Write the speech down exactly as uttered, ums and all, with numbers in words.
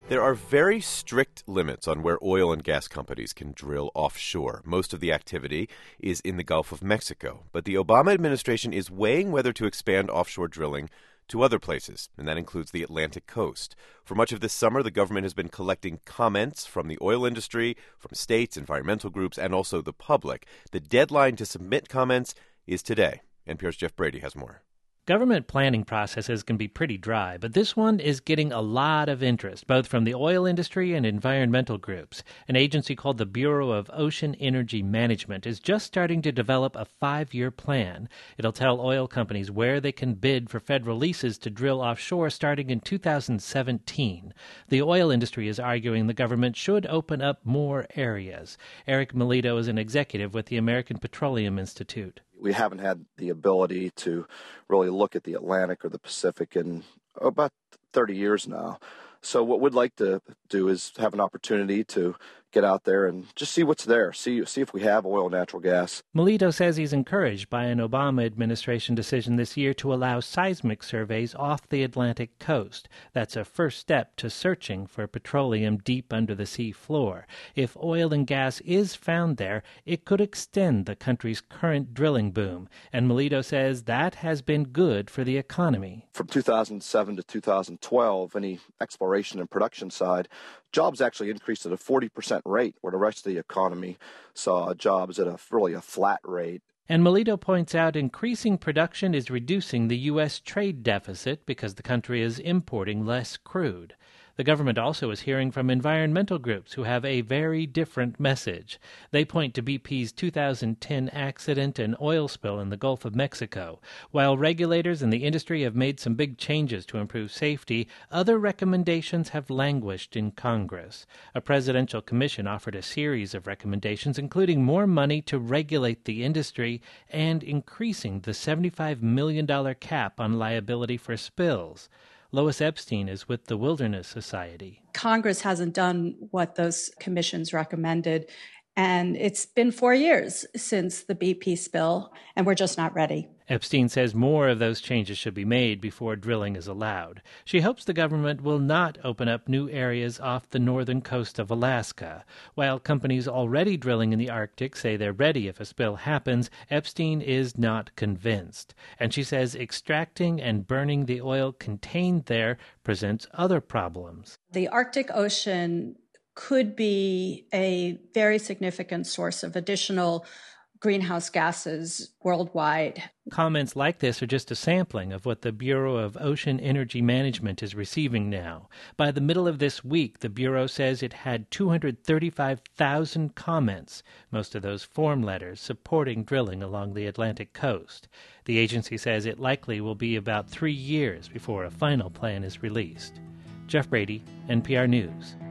There are very strict limits on where oil and gas companies can drill offshore. Most of the activity is in the Gulf of Mexico. But the Obama administration is weighing whether to expand offshore drilling to other places, and that includes the Atlantic coast. For much of this summer, the government has been collecting comments from the oil industry, from states, environmental groups, and also the public. The deadline to submit comments is today. N P R's Jeff Brady has more. Government planning processes can be pretty dry, but this one is getting a lot of interest, both from the oil industry and environmental groups. An agency called the Bureau of Ocean Energy Management is just starting to develop a five-year plan. It'll tell oil companies where they can bid for federal leases to drill offshore starting in two thousand seventeen. The oil industry is arguing the government should open up more areas. Eric Melito is an executive with the American Petroleum Institute. We haven't had the ability to really look at the Atlantic or the Pacific in about thirty years now. So what we'd like to do is have an opportunity to get out there and just see what's there, see see if we have oil and natural gas. Melito says he's encouraged by an Obama administration decision this year to allow seismic surveys off the Atlantic coast. That's a first step to searching for petroleum deep under the sea floor. If oil and gas is found there, it could extend the country's current drilling boom. And Melito says that has been good for the economy. From two thousand seven to two thousand twelve, any exploration and production side, jobs actually increased at a forty percent rate, where the rest of the economy saw jobs at a really a flat rate. And Melito points out increasing production is reducing the U S trade deficit because the country is importing less crude. The government also is hearing from environmental groups who have a very different message. They point to B P's two thousand ten accident and oil spill in the Gulf of Mexico. While regulators and the industry have made some big changes to improve safety, other recommendations have languished in Congress. A presidential commission offered a series of recommendations, including more money to regulate the industry and increasing the seventy-five million dollars cap on liability for spills. Lois Epstein is with the Wilderness Society. Congress hasn't done what those commissions recommended, and it's been four years since the B P spill, and we're just not ready. Epstein says more of those changes should be made before drilling is allowed. She hopes the government will not open up new areas off the northern coast of Alaska. While companies already drilling in the Arctic say they're ready if a spill happens, Epstein is not convinced. And she says extracting and burning the oil contained there presents other problems. The Arctic Ocean could be a very significant source of additional greenhouse gases worldwide. Comments like this are just a sampling of what the Bureau of Ocean Energy Management is receiving now. By the middle of this week, the Bureau says it had two hundred thirty-five thousand comments, most of those form letters supporting drilling along the Atlantic coast. The agency says it likely will be about three years before a final plan is released. Jeff Brady, N P R News.